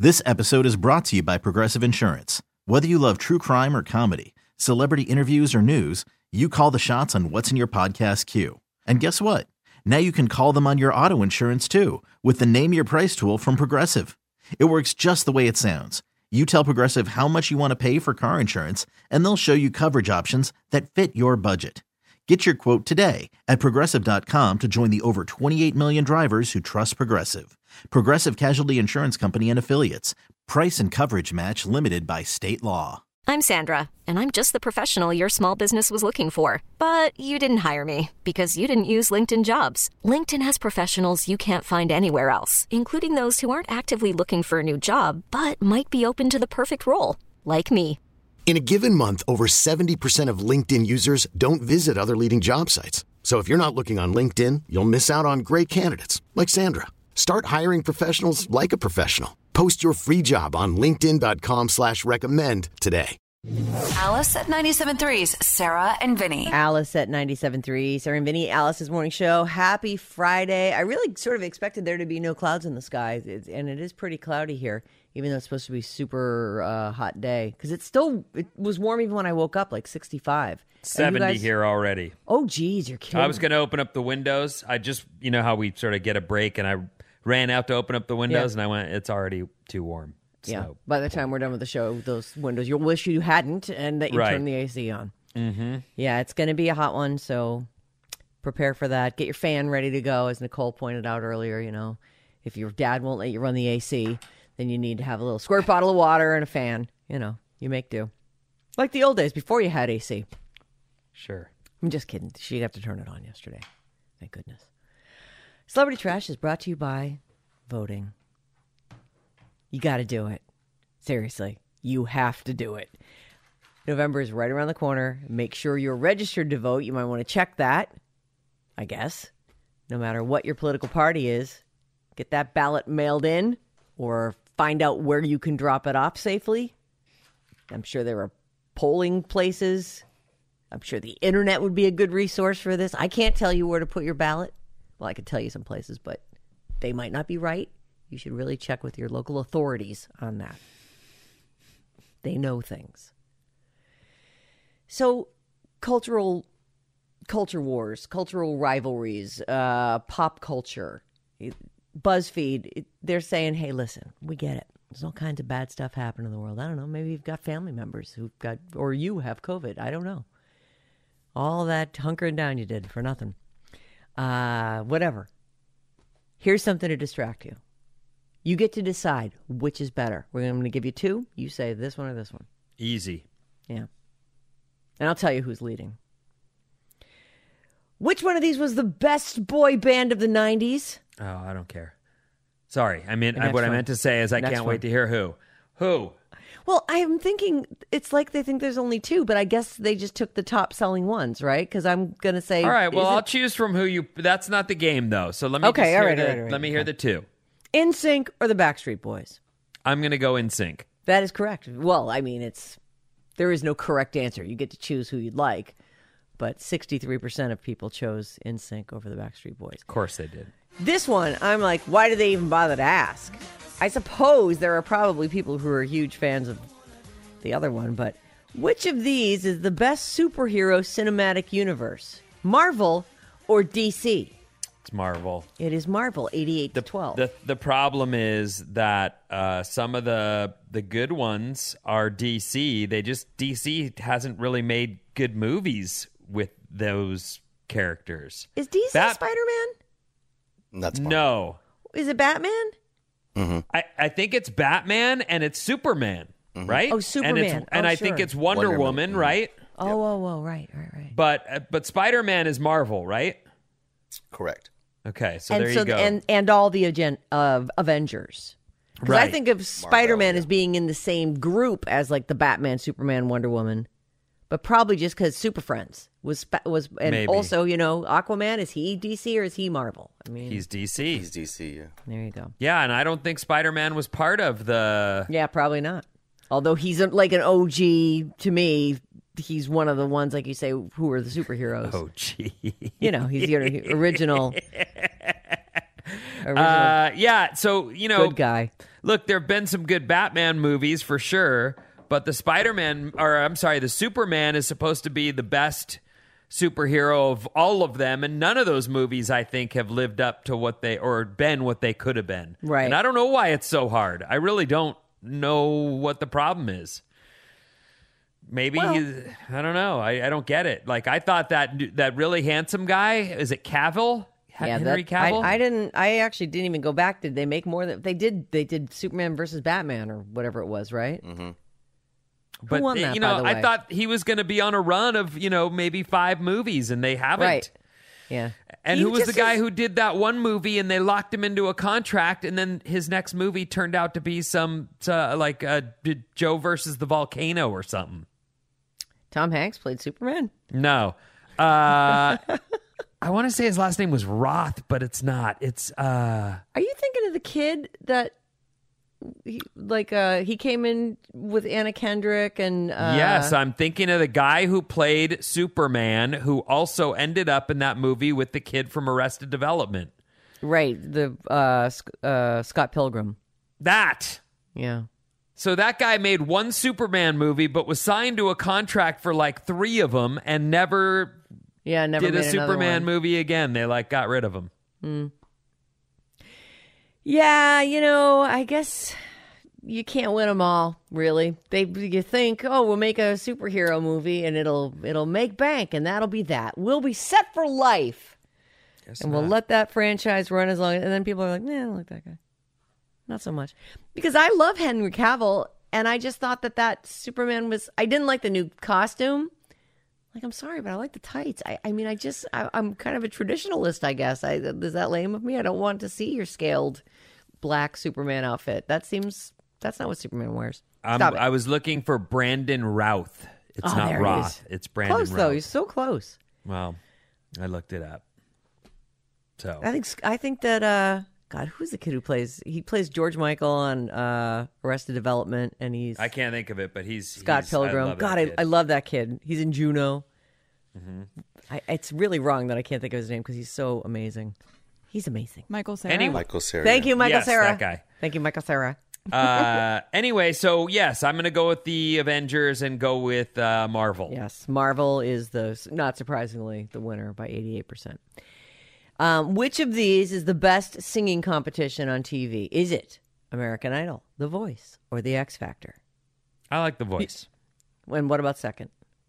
This episode is brought to you by Progressive Insurance. Whether you love true crime or comedy, celebrity interviews or news, you call the shots on what's in your podcast queue. And guess what? Now you can call them on your auto insurance too with the Name Your Price tool from Progressive. It works just the way it sounds. You tell Progressive how much you want to pay for car insurance, and they'll show you coverage options that fit your budget. Get your quote today at Progressive.com to join the over 28 million drivers who trust Progressive. Progressive Casualty Insurance Company and Affiliates. Price and coverage match limited by state law. I'm Sandra, and I'm just the professional your small business was looking for. But you didn't hire me because you didn't use LinkedIn Jobs. LinkedIn has professionals you can't find anywhere else, including those who aren't actively looking for a new job, but might be open to the perfect role, like me. In a given month, over 70% of LinkedIn users don't visit other leading job sites. So if you're not looking on LinkedIn, you'll miss out on great candidates like Sandra. Start hiring professionals like a professional. Post your free job on linkedin.com/recommend today. Alice at 97.3's Sarah and Vinny. Alice at 97.3, Sarah and Vinny, Alice's morning show. Happy Friday. I really sort of expected there to be no clouds in the sky, and it is pretty cloudy here, even though it's supposed to be super hot day. Because it was warm even when I woke up, like 65. 70 here already. Oh, geez, you're kidding. I was going to open up the windows. I just, you know how we sort of get a break, and I ran out to open up the windows, and I went, it's already too warm. Yeah, by the time we're done with the show, those windows, you'll wish you hadn't and that you turned the AC on. Mm-hmm. Yeah, it's going to be a hot one, so prepare for that. Get your fan ready to go, as Nicole pointed out earlier. You know, if your dad won't let you run the AC, then you need to have a little squirt bottle of water and a fan. You know, you make do. Like the old days before you had AC. Sure. I'm just kidding. She'd have to turn it on yesterday. Thank goodness. Celebrity Trash is brought to you by voting. You got to do it. Seriously, you have to do it. November is right around the corner. Make sure you're registered to vote. You might want to check that, I guess. No matter what your political party is, get that ballot mailed in or find out where you can drop it off safely. I'm sure there are polling places. I'm sure the internet would be a good resource for this. I can't tell you where to put your ballot. Well, I could tell you some places, but they might not be right. You should really check with your local authorities on that. They know things. So, culture wars, cultural rivalries, pop culture, BuzzFeed, they're saying, hey, listen, we get it. There's all kinds of bad stuff happening in the world. I don't know. Maybe you've got family members who've got, or you have COVID. I don't know. All that hunkering down you did for nothing. Whatever. Here's something to distract you. You get to decide which is better. I'm going to give you two. You say this one or this one. Easy. Yeah. And I'll tell you who's leading. Which one of these was the best boy band of the 90s? Oh, I don't care. Sorry. I mean, what fun. I meant to say is I can't wait to hear who. Who? Well, I'm thinking it's like they think there's only two, but I guess they just took the top selling ones, right? Because I'm going to say... All right, well, I'll choose from who you... That's not the game, though. So let me let me hear the two. NSYNC or the Backstreet Boys? I'm going to go NSYNC. That is correct. Well, I mean, there is no correct answer. You get to choose who you'd like, but 63% of people chose NSYNC over the Backstreet Boys. Of course they did. This one, I'm like, why do they even bother to ask? I suppose there are probably people who are huge fans of the other one, but which of these is the best superhero cinematic universe? Marvel or DC? It's Marvel. It is Marvel, 88-12. The problem is that some of the good ones are DC. DC hasn't really made good movies with those characters. Is DC Spider-Man? That's fine. No. Is it Batman? Mm-hmm. I think it's Batman and it's Superman, right? Oh, Superman. And I think it's Wonder Woman, right? Oh, right. But Spider-Man is Marvel, right? Correct. Okay, so there you go. And all the Avengers. Because I think of Spider-Man as being in the same group as like the Batman, Superman, Wonder Woman, but probably just because Super Friends was and Maybe. Also, you know, Aquaman, is he DC or is he Marvel? I mean, he's DC. He's DC, yeah. There you go. Yeah, and I don't think Spider-Man was part of the... Yeah, probably not. Although he's like an OG to me. He's one of the ones, like you say, who are the superheroes. OG. You know, he's the original. Yeah, so, you know... Good guy. look, there have been some good Batman movies for sure, but the Superman is supposed to be the best superhero of all of them, and none of those movies, I think, have lived up to what they could have been. Right. And I don't know why it's so hard. I really don't know what the problem is. Maybe I don't know. I don't get it. Like, I thought that really handsome guy, is it Cavill? Henry Cavill? I actually didn't even go back. Did they make more than they did Superman versus Batman or whatever it was, right? Mm-hmm. But won that, by the way? I thought he was going to be on a run of, maybe 5 movies, and they haven't. Right. Yeah. And who was the guy who did that one movie and they locked him into a contract, and then his next movie turned out to be some Joe versus the volcano or something? Tom Hanks played Superman. No. I want to say his last name was Roth, but it's not. It's Are you thinking of the kid that he came in with Anna Kendrick and yes, I'm thinking of the guy who played Superman, who also ended up in that movie with the kid from Arrested Development. Right, the Scott Pilgrim. That. Yeah. So that guy made one Superman movie, but was signed to a contract for like 3 of them, and never did a Superman movie again. They got rid of him. Yeah, I guess you can't win them all, really. You think, we'll make a superhero movie and it'll make bank, and that'll be that. We'll be set for life. We'll let that franchise run as long, and then people are like, I don't like that guy. Not so much. Because I love Henry Cavill, and I just thought that Superman I didn't like the new costume. Like, I'm sorry, but I like the tights. I'm kind of a traditionalist, I guess. Is that lame of me? I don't want to see your scaled black Superman outfit. That's not what Superman wears. Stop it. I was looking for Brandon Routh. It's not Roth. It's Brandon Close, Routh. though. He's so close. Well, I looked it up. So I think that God, who's the kid who plays? He plays George Michael on Arrested Development, and I can't think of it, but he's Scott Pilgrim. I love that kid. He's in Juno. Mm-hmm. It's really wrong that I can't think of his name because he's so amazing. He's amazing. Michael Cera. Michael Cera. Thank you, Michael Cera. That guy. Thank you, Michael Cera. Anyway, so yes, I'm going to go with the Avengers and go with Marvel. Yes, Marvel is not surprisingly the winner by 88%. Which of these is the best singing competition on TV? Is it American Idol, The Voice, or The X Factor? I like The Voice. And what about second?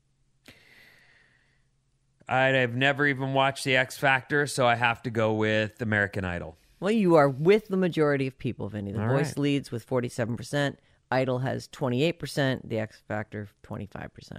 I've never even watched The X Factor, so I have to go with American Idol. Well, you are with the majority of people, Vinny. The All Voice right. leads with 47%. Idol has 28%. The X Factor, 25%.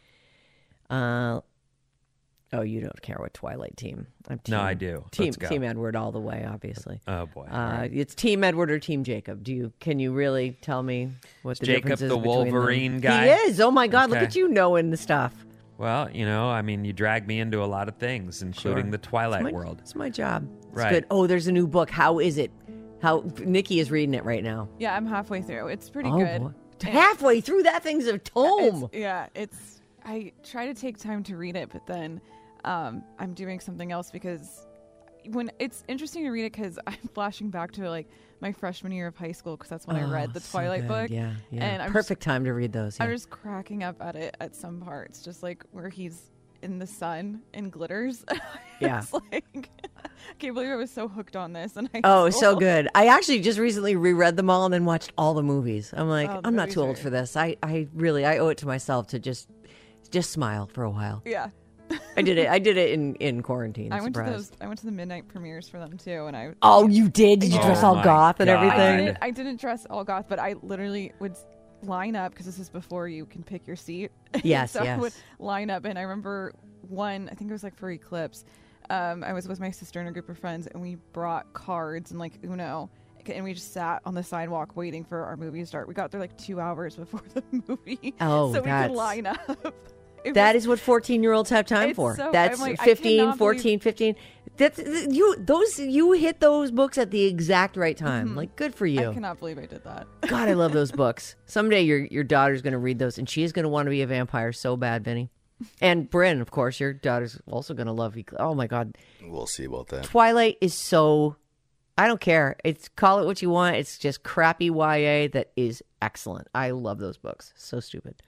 Oh, you don't care what Twilight team. No, I do. Let's go. Team Edward all the way, obviously. Oh, boy. It's Team Edward or Team Jacob. Can you really tell me what the Jacob difference is the between them? Wolverine guy? He is. Oh, my God. Look Okay. at you knowing the stuff. Well, you drag me into a lot of things, including Sure. the Twilight world. It's my job. It's Right. good. Oh, there's a new book. How is it? Nikki is reading it right now. Yeah, I'm halfway through. It's pretty Oh, good. boy. Halfway through, that thing's a tome. I try to take time to read it, but then I'm doing something else because when it's interesting to read it because I'm flashing back to like my freshman year of high school because that's when I read the so Twilight good. book. Yeah. And I'm Perfect time to read those. Yeah. I'm just cracking up at it at some parts, just like where he's in the sun and glitters. Yeah. It's like, I can't believe I was so hooked on this. And So good. I actually just recently reread them all and then watched all the movies. I'm like, the I'm not movies too old are- for this. I owe it to myself to just smile for a while. Yeah. I did it in quarantine. I went Surprised. to the midnight premieres for them too, and I. Oh, you did? Did you Yeah. dress Oh all my goth and God. everything? I didn't dress all goth, but I literally would line up because this is before you can pick your seat. Yes, so yes. I would line up, and I remember one. I think it was like for Eclipse. I was with my sister and a group of friends, and we brought cards and like Uno, and we just sat on the sidewalk waiting for our movie to start. We got there like 2 hours before the movie. Oh, so we that's- could line up. That is what 14-year-olds have time It's for. so- That's I'm like, I 15, cannot 14, 15. That's you hit those books at the exact right time. Like, good for you. I cannot believe I did that. God, I love those books. Someday your daughter's going to read those, and she's going to want to be a vampire so bad, Vinny. And Bryn, of course, your daughter's also going to love you. Oh, my God. We'll see about that. Twilight is so... I don't care. It's call it what you want. It's just crappy YA that is excellent. I love those books. So stupid.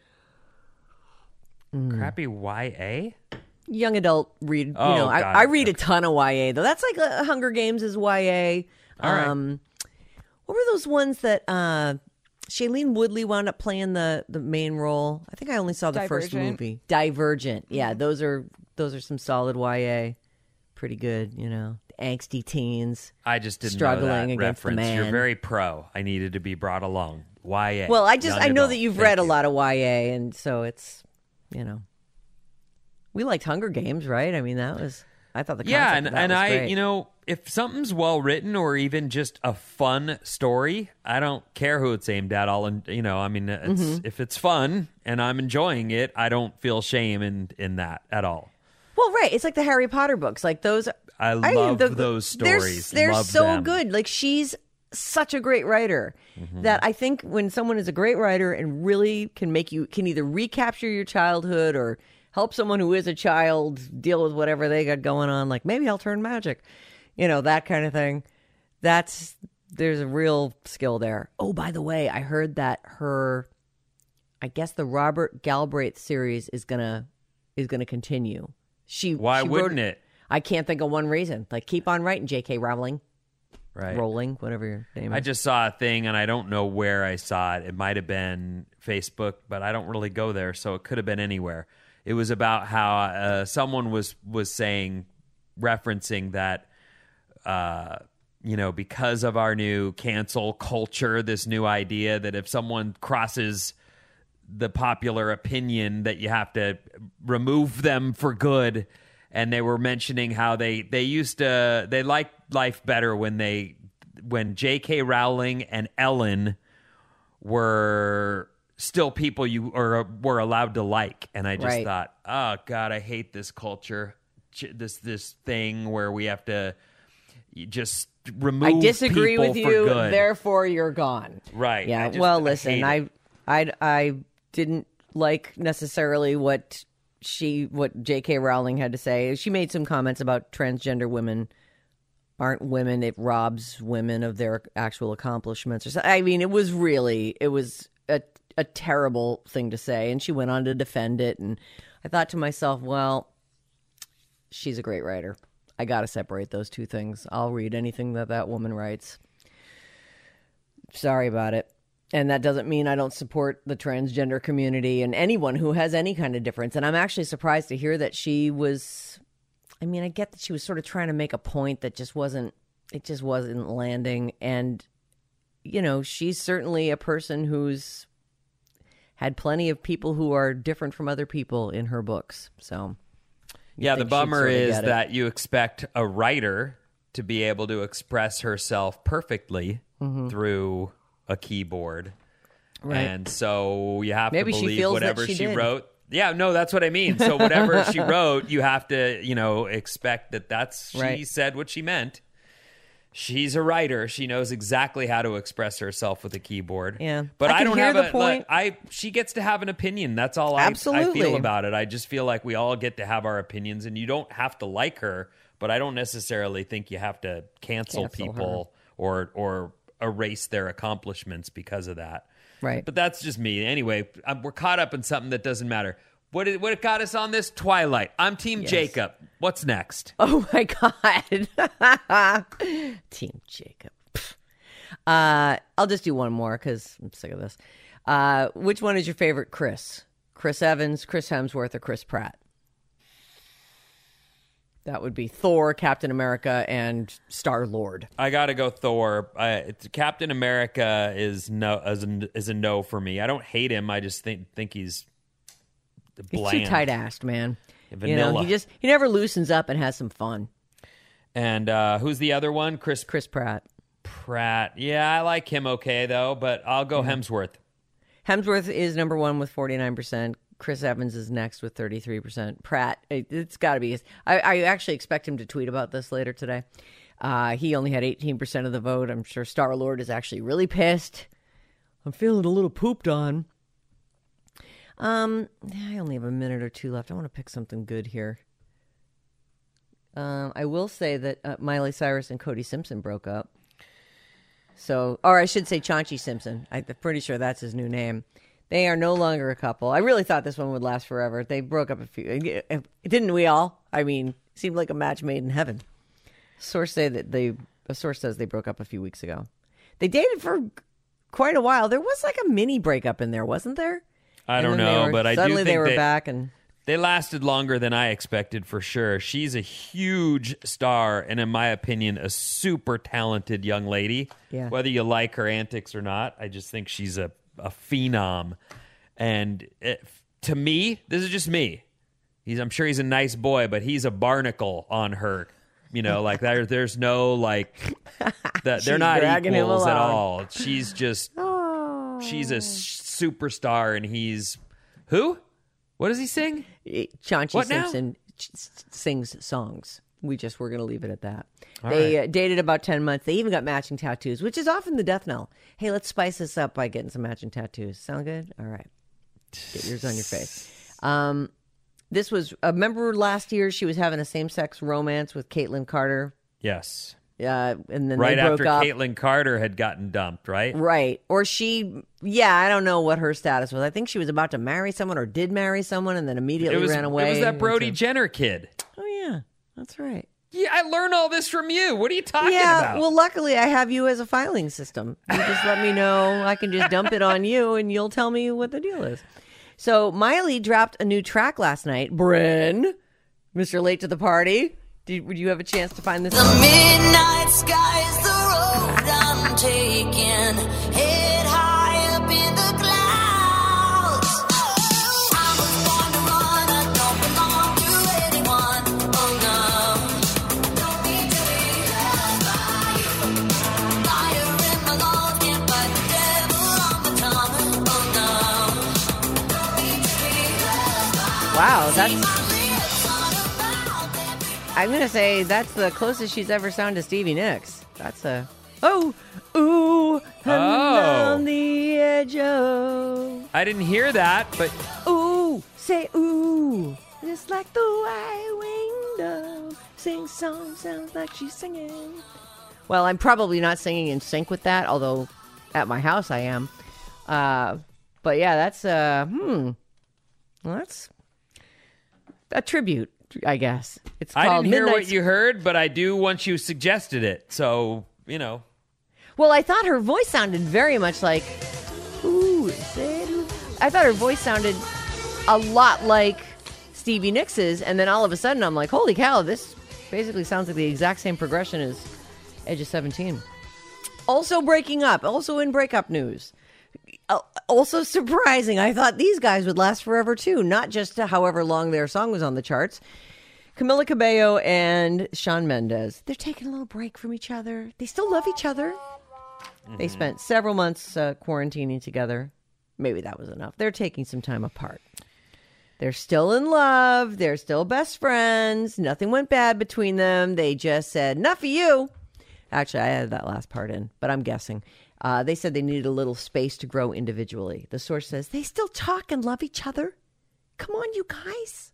Crappy YA? Young adult read. Oh, got it. I read a ton of YA though. That's like Hunger Games is YA. All right. What were those ones that Shailene Woodley wound up playing the main role? I think I only saw the first Divergent. movie. Divergent. Yeah, those are some solid YA. Pretty good, angsty teens. I just didn't struggling know that against the reference. man. You're very pro. I needed to be brought along. YA. Well, I Young know adult. that you've Thank read a you. lot of YA, and so it's, we liked Hunger Games, right? I mean, I thought the concept Yeah, of that and was I, great. if something's well written or even just a fun story, I don't care who it's aimed at. If it's fun and I'm enjoying it, I don't feel shame in that at all. Well, right. It's like the Harry Potter books. Like those. I love those stories. They're Love so them. good. Like she's such a great writer that I think when someone is a great writer and really can either recapture your childhood or help someone who is a child deal with whatever they got going on, like maybe I'll turn magic, that kind of thing. There's a real skill there. Oh, by the way, I heard that I guess the Robert Galbraith series is gonna continue. Why she wouldn't wrote, it? I can't think of one reason. Like, keep on writing, J.K. Rowling. Right. Rowling, whatever your name is. I just saw a thing, and I don't know where I saw it. It might have been Facebook, but I don't really go there, so it could have been anywhere. It was about how someone was saying, referencing that, because of our new cancel culture, this new idea that if someone crosses the popular opinion that you have to remove them for good. And they were mentioning how they liked life better when J.K. Rowling and Ellen were still people you were allowed to like. And I just thought, oh God, I hate this culture, this thing where we have to just remove. I disagree people with for you, good. therefore you're gone. Right. Yeah. I Listen, hate it. I didn't like necessarily what J.K. Rowling had to say. She made some comments about transgender women aren't women. It robs women of their actual accomplishments. Or so. I mean, it was a terrible thing to say. And she went on to defend it. And I thought to myself, well, she's a great writer. I got to separate those two things. I'll read anything that woman writes. Sorry about it. And that doesn't mean I don't support the transgender community and anyone who has any kind of difference. And I'm actually surprised to hear that she was, I get that she was sort of trying to make a point that just wasn't landing. And, she's certainly a person who's had plenty of people who are different from other people in her books. So, yeah, the think she'd bummer sort of is get it. that you expect a writer to be able to express herself perfectly through a keyboard. Right. And so you have Maybe to she believe feels that whatever she she did. wrote. Yeah, no, that's what I mean. So whatever she wrote, you have to, expect she Right. said what she meant. She's a writer. She knows exactly how to express herself with a keyboard. Yeah. But I I can don't hear have the point. she gets to have an opinion. That's all I Absolutely. feel about it. I just feel like we all get to have our opinions, and you don't have to like her, but I don't necessarily think you have to cancel people or erase their accomplishments because of that. Right. But that's just me. Anyway, we're caught up in something that doesn't matter. What got us on this? Twilight. I'm Team Jacob. What's next? Oh my God. Team Jacob. I'll just do one more because I'm sick of this. Which one is your favorite Chris? Chris Evans, Chris Hemsworth, or Chris Pratt? That would be Thor, Captain America, and Star-Lord. I got to go Thor. Captain America is a no for me. I don't hate him. I just think he's bland. He's too tight-assed, man. Vanilla. He never loosens up and has some fun. And who's the other one? Chris Pratt. Pratt. Yeah, I like him okay, though, but I'll go Hemsworth. Hemsworth is number one with 49%. Chris Evans is next with 33%. Pratt, it's got to be. I actually expect him to tweet about this later today. He only had 18% of the vote. I'm sure Star-Lord is actually really pissed. I'm feeling a little pooped on. I only have a minute or two left. I want to pick something good here. I will say that Miley Cyrus and Cody Simpson broke up. So, or I should say Chauncey Simpson. I'm pretty sure that's his new name. They are no longer a couple. I really thought this one would last forever. They broke up didn't we all? I mean, it seemed like a match made in heaven. A source says they broke up a few weeks ago. They dated for quite a while. There was like a mini breakup in there, wasn't there? I don't know, but I do think they were back and they lasted longer than I expected for sure. She's a huge star and, in my opinion, a super talented young lady. Yeah. Whether you like her antics or not, I just think she's a phenom. And to me, this is just me. I'm sure he's a nice boy, but he's a barnacle on her. You know, like there's no like they're not equals at all. She's just she's a superstar, and he's who? What does he sing? Chauncey Simpson sings songs. We're going to leave it at that. They dated about 10 months. They even got matching tattoos, which is often the death knell. Hey, let's spice this up by getting some matching tattoos. Sound good? All right. Get yours on your face. This was, remember last year she was having a same-sex romance with Caitlyn Carter? Yes. And then right they broke after up. Caitlyn Carter had gotten dumped, right? Right. Or I don't know what her status was. I think she was about to marry someone or did marry someone and then immediately ran away. It was that Brody Jenner kid. Oh, yeah. That's right. Yeah, I learned all this from you. What are you talking about? about? Well, luckily I have you as a filing system. You just let me know. I can just dump it on you and you'll tell me what the deal is. So Miley dropped a new track last night. Bryn, Mr. Late to the Party. Would you have a chance to find this? The midnight sky is the road I'm taking. Head high up in the clouds. I was born to run. I don't belong to anyone. Oh no. Don't need to be loved by you. Fire in my lungs, can't fight the devil on my tongue. Oh no. Don't need to be loved by you. Wow, I'm going to say that's the closest she's ever sounded to Stevie Nicks. That's a, ooh, on the edge of. I didn't hear that, but. Ooh, say ooh, just like the white window. Sing song, sounds like she's singing. Well, I'm probably not singing in sync with that, although at my house I am. But yeah, that's, that's a tribute. I guess it's called I didn't hear Midnight. what you heard, but I do once you suggested it. So, you know. Well, I thought her voice sounded very much like, ooh, I thought her voice sounded a lot like Stevie Nicks's, and then all of a sudden I'm like, holy cow, this basically sounds like the exact same progression as Edge of 17. Also breaking up, also in breakup news. Also surprising, I thought these guys would last forever too, not just however long their song was on the charts. Camila Cabello and Shawn Mendes, they're taking a little break from each other. They still love each other. Mm-hmm. They spent several months quarantining together. Maybe that was enough. They're taking some time apart. They're still in love. They're still best friends. Nothing went bad between them. They just said, enough of you. Actually, I added that last part in, but I'm guessing. They said they needed a little space to grow individually. The source says they still talk and love each other. Come on, you guys.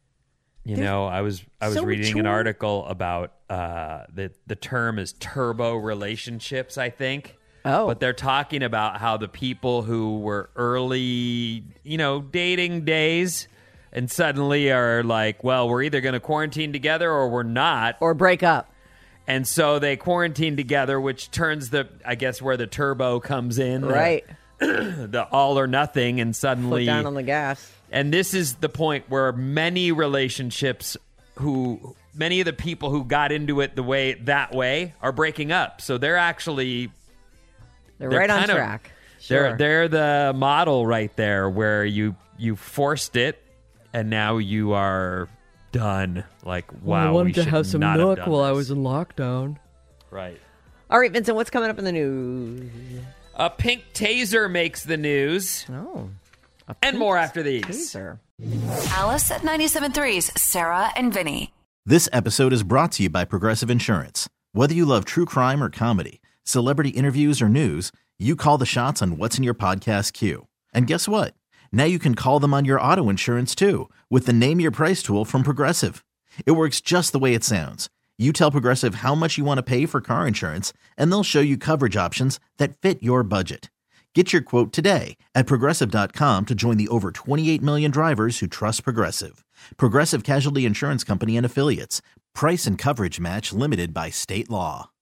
I was so reading mature. an article about the term is turbo relationships, I think. Oh. But they're talking about how the people who were early, dating days and suddenly are like, well, we're either going to quarantine together or we're not. Or break up. And so they quarantine together, which turns where the turbo comes in. Right. The all or nothing, and suddenly... Foot down on the gas. And this is the point where many relationships many of the people who got into it that way are breaking up. So they're actually... They're right on track. Sure. They're the model right there where you forced it and now you are... done. Like, wow, I wanted to have some milk while I was in lockdown. Right. All right, Vincent, what's coming up in the news? A pink taser makes the news. Oh. And more after these. Taser. Alice at 97.3's Sarah and Vinny. This episode is brought to you by Progressive Insurance. Whether you love true crime or comedy, celebrity interviews or news, you call the shots on what's in your podcast queue. And guess what? Now you can call them on your auto insurance too with the Name Your Price tool from Progressive. It works just the way it sounds. You tell Progressive how much you want to pay for car insurance, and they'll show you coverage options that fit your budget. Get your quote today at Progressive.com to join the over 28 million drivers who trust Progressive. Progressive Casualty Insurance Company and Affiliates. Price and coverage match limited by state law.